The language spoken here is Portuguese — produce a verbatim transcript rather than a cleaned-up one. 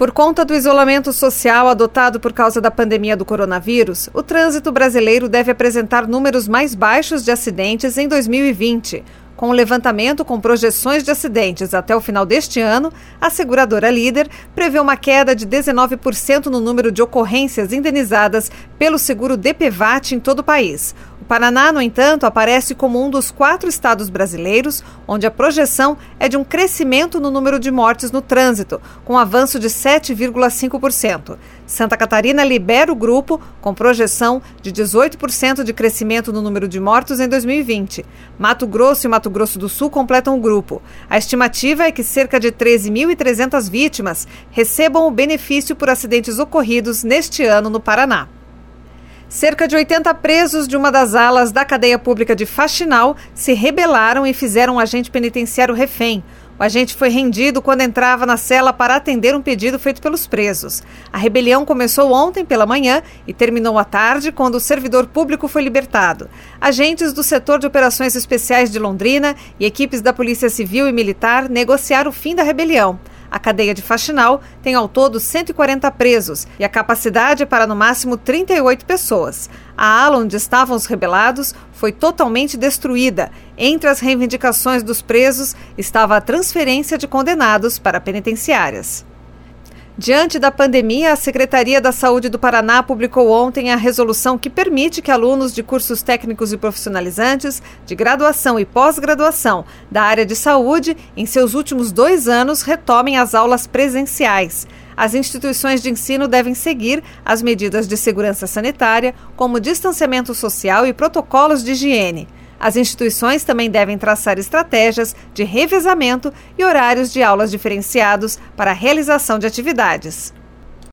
Por conta do isolamento social adotado por causa da pandemia do coronavírus, o trânsito brasileiro deve apresentar números mais baixos de acidentes em dois mil e vinte. Com o levantamento com projeções de acidentes até o final deste ano, a seguradora Líder prevê uma queda de dezenove por cento no número de ocorrências indenizadas pelo seguro D P V A T em todo o país. O Paraná, no entanto, aparece como um dos quatro estados brasileiros onde a projeção é de um crescimento no número de mortes no trânsito, com avanço de sete vírgula cinco por cento. Santa Catarina lidera o grupo, com projeção de dezoito por cento de crescimento no número de mortos em dois mil e vinte. Mato Grosso e Mato Grosso do Sul completam o grupo. A estimativa é que cerca de treze mil e trezentas vítimas recebam o benefício por acidentes ocorridos neste ano no Paraná. Cerca de oitenta presos de uma das alas da cadeia pública de Faxinal se rebelaram e fizeram um agente penitenciário refém. O agente foi rendido quando entrava na cela para atender um pedido feito pelos presos. A rebelião começou ontem pela manhã e terminou à tarde, quando o servidor público foi libertado. Agentes do setor de operações especiais de Londrina e equipes da Polícia Civil e Militar negociaram o fim da rebelião. A cadeia de Faxinal tem ao todo cento e quarenta presos e a capacidade é para no máximo trinta e oito pessoas. A ala onde estavam os rebelados foi totalmente destruída. Entre as reivindicações dos presos estava a transferência de condenados para penitenciárias. Diante da pandemia, a Secretaria da Saúde do Paraná publicou ontem a resolução que permite que alunos de cursos técnicos e profissionalizantes, de graduação e pós-graduação da área de saúde, em seus últimos dois anos, retomem as aulas presenciais. As instituições de ensino devem seguir as medidas de segurança sanitária, como distanciamento social e protocolos de higiene. As instituições também devem traçar estratégias de revezamento e horários de aulas diferenciados para a realização de atividades.